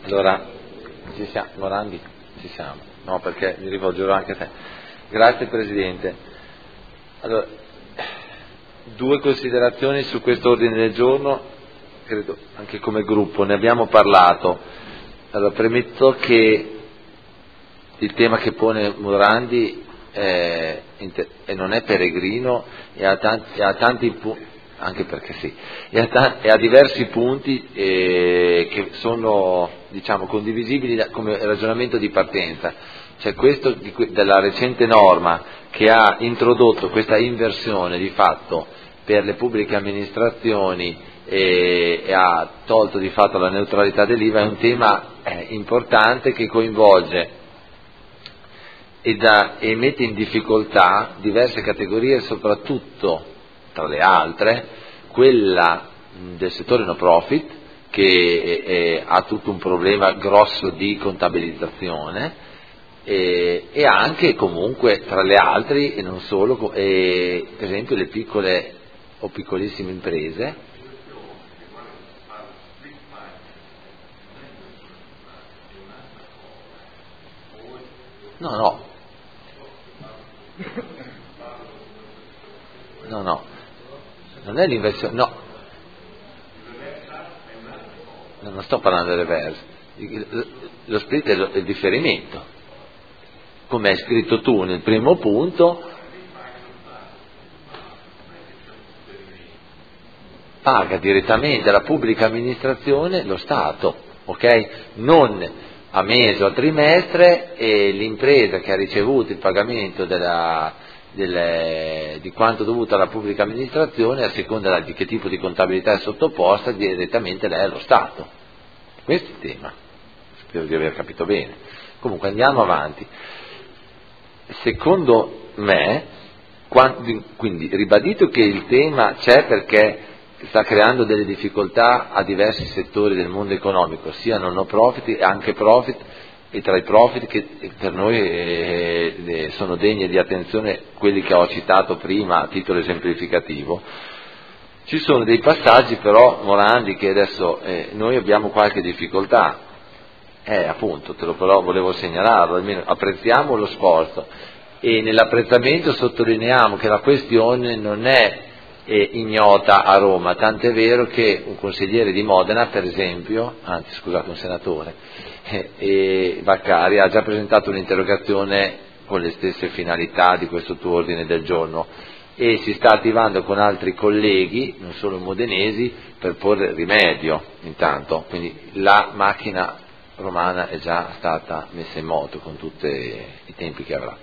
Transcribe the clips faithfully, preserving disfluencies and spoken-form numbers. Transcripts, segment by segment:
Allora, ci siamo, Morandi, ci siamo, no, perché mi rivolgerò anche a te. Grazie Presidente. Allora, due considerazioni su questo ordine del giorno, credo anche come gruppo, ne abbiamo parlato. Allora, premetto che il tema che pone Morandi è, e non è peregrino e ha tanti, ha tanti punti, anche perché sì, e ha, ta- e ha diversi punti eh, che sono, diciamo, condivisibili da, come ragionamento di partenza. C'è questo di, della recente norma che ha introdotto questa inversione di fatto per le pubbliche amministrazioni e, e ha tolto di fatto la neutralità dell'I V A, è un tema eh, importante che coinvolge e, da, e mette in difficoltà diverse categorie, soprattutto tra le altre quella del settore no profit, che è, ha tutto un problema grosso di contabilizzazione, e, e anche comunque tra le altre e non solo, e, per esempio le piccole o piccolissime imprese. No, no, no, no, non è l'inversione, no, no, non sto parlando del reverse, lo split è, lo, è il differimento, come hai scritto tu nel primo punto, paga direttamente alla pubblica amministrazione lo Stato, ok? Non a mese o a trimestre, e l'impresa che ha ricevuto il pagamento della, delle, di quanto dovuto alla pubblica amministrazione, a seconda di che tipo di contabilità è sottoposta, direttamente lei allo Stato. Questo è il tema, spero di aver capito bene. Comunque andiamo avanti. Secondo me, quando, quindi ribadito che il tema c'è perché sta creando delle difficoltà a diversi settori del mondo economico, sia non no profit e anche profit, e tra i profit che per noi eh, sono degni di attenzione quelli che ho citato prima a titolo esemplificativo. Ci sono dei passaggi però, Morandi, che adesso eh, noi abbiamo qualche difficoltà, eh appunto, te lo però volevo segnalarlo, almeno apprezziamo lo sforzo, e nell'apprezzamento sottolineiamo che la questione non è è ignota a Roma, tant'è vero che un consigliere di Modena, per esempio, anzi scusate, un senatore, eh, eh, Vaccari, ha già presentato un'interrogazione con le stesse finalità di questo tuo ordine del giorno, e si sta attivando con altri colleghi, non solo modenesi, per porre rimedio intanto, quindi la macchina romana è già stata messa in moto con tutti i tempi che avrà.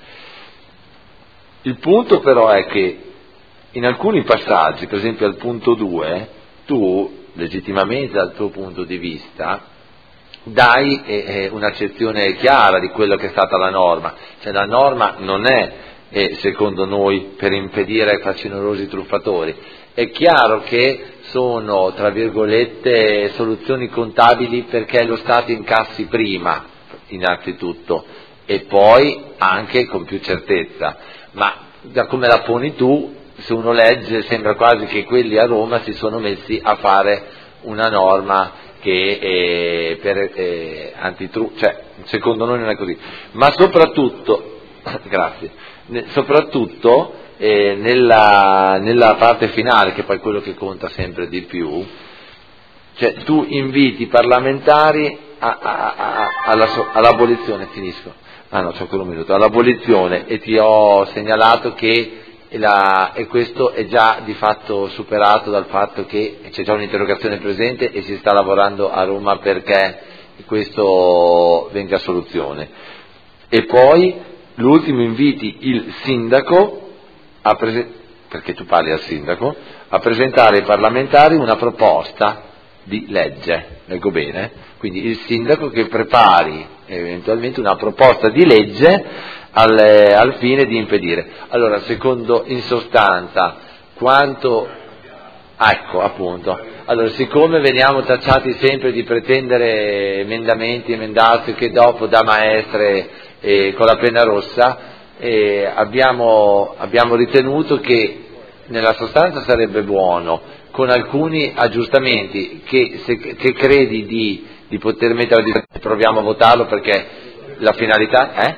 Il punto però è che in alcuni passaggi, per esempio al punto due, tu, legittimamente dal tuo punto di vista, dai eh, un'accezione chiara di quello che è stata la norma. Cioè la norma non è, eh, secondo noi, per impedire ai facinorosi truffatori. È chiaro che sono, tra virgolette, soluzioni contabili perché lo Stato incassi prima, innanzitutto, e poi anche con più certezza. Ma da come la poni tu, se uno legge sembra quasi che quelli a Roma si sono messi a fare una norma che è per eh, antitru- cioè secondo noi non è così, ma soprattutto grazie, ne, soprattutto eh, nella, nella parte finale, che poi è quello che conta sempre di più, cioè tu inviti i parlamentari a, a, a, alla, all'abolizione, finisco, ah no, c'ho ancora un minuto, all'abolizione, e ti ho segnalato che E, la, e questo è già di fatto superato dal fatto che c'è già un'interrogazione presente e si sta lavorando a Roma perché questo venga a soluzione. E poi l'ultimo, inviti il sindaco, a prese- perché tu parli al sindaco, a presentare ai parlamentari una proposta di legge, leggo bene? Quindi il sindaco che prepari eventualmente una proposta di legge al, al fine di impedire. Allora, secondo, in sostanza, quanto, ecco appunto, allora siccome veniamo tacciati sempre di pretendere emendamenti, emendazzi che dopo da maestre eh, con la penna rossa, eh, abbiamo, abbiamo ritenuto che nella sostanza sarebbe buono, con alcuni aggiustamenti che, se, che credi di di poter mettere a disposizione, proviamo a votarlo perché la finalità è?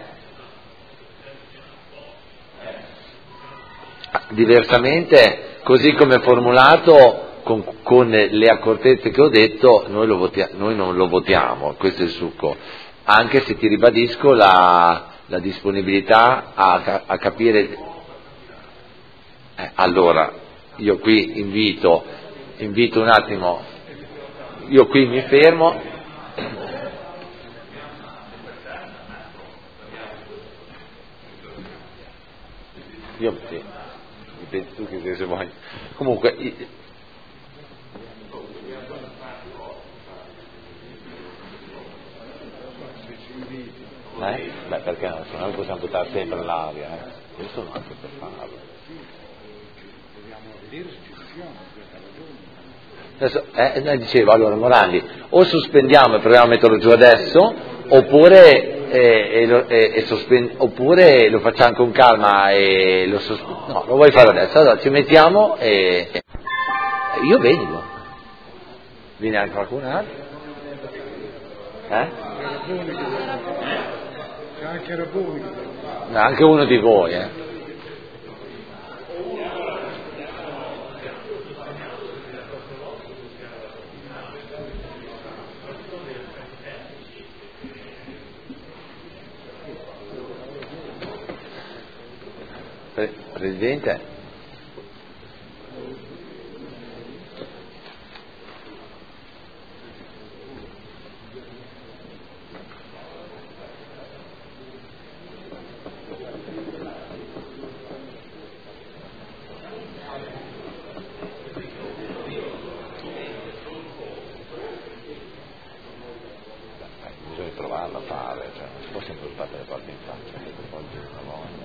Diversamente, così come formulato, con, con le accortezze che ho detto, noi, lo votia- noi non lo votiamo, questo è il succo, anche se ti ribadisco la, la disponibilità a, a capire. Eh, allora, io qui invito, invito un attimo, io qui mi fermo. Io sì, dipende tu che se vuoi. Comunque, i- eh? Beh, perché no? Se no possiamo buttare sempre nell'aria, eh? Io sono anche per farlo. Adesso, eh, eh, dicevo, allora Morandi, o sospendiamo e proviamo a metterlo giù adesso, oppure, eh, e lo, e, e sospen- oppure lo facciamo con calma e lo sospendiamo. No, lo vuoi fare adesso? Allora ci mettiamo e... e- io vengo. Viene anche qualcun altro? Eh? C'è anche Raboni. No, anche uno di voi, eh? Pre- Presidente? Bisogna provarlo a fare, cioè non si può sempre sbattere le porte in faccia, oggi una volta.